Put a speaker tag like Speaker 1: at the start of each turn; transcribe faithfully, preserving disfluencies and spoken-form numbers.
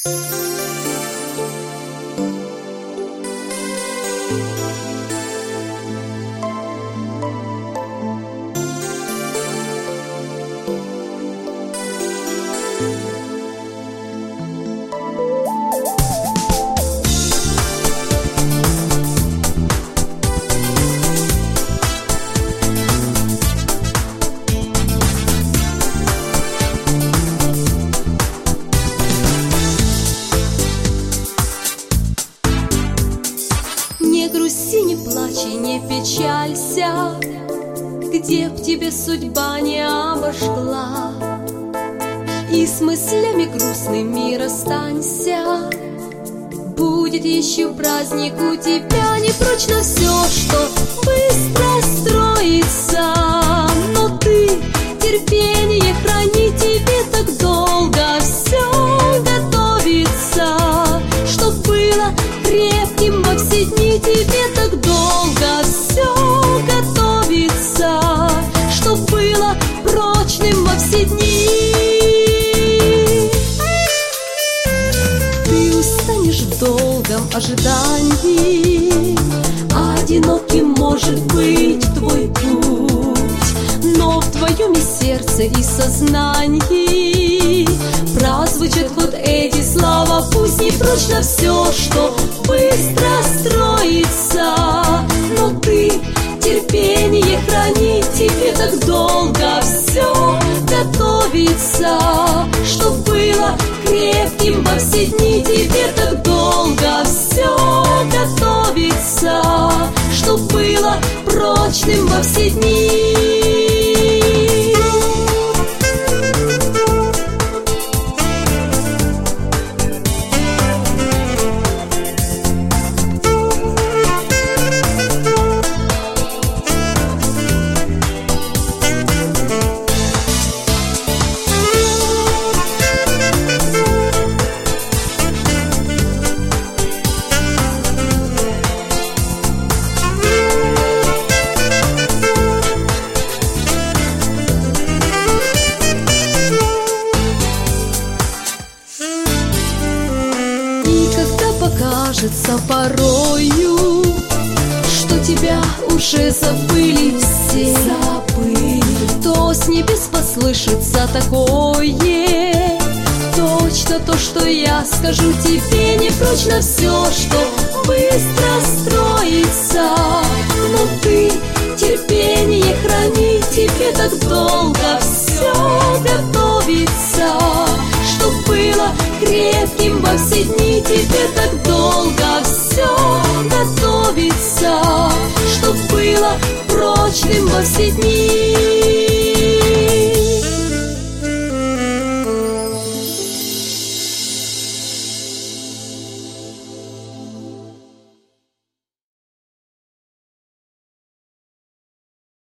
Speaker 1: Не грусти, не плачь и не печалься, где б тебе судьба не обожгла, и с мыслями грустными расстанься. Будет еще праздник у тебя, не прочно все, что быстро строится, но ты терпение храни, тебе так долго все готовится, чтоб было крепким во все дни, тебе так долго все готовится, чтоб было прочным во все дни. Ты устанешь в долгом ожидании, одиноким может быть твой путь, но в твоем и сердце, и сознании прозвучат вот эти слова. Пусть не прочно все, что быстро строится, но ты терпение храни, тебе так долго все готовится, чтоб было крепким во все дни, тебе так долго все готовится, чтоб было прочным во все дни. Покажется порою, что тебя уже забыли все, забыли, то с небес послышится такое, точно то, что я скажу тебе, не прочно все, что быстро строится, но ты терпение храни, тебе так долго все готовится, чтоб было крепким во все дни, тебе так долго все готовится, чтоб было прочным во все дни.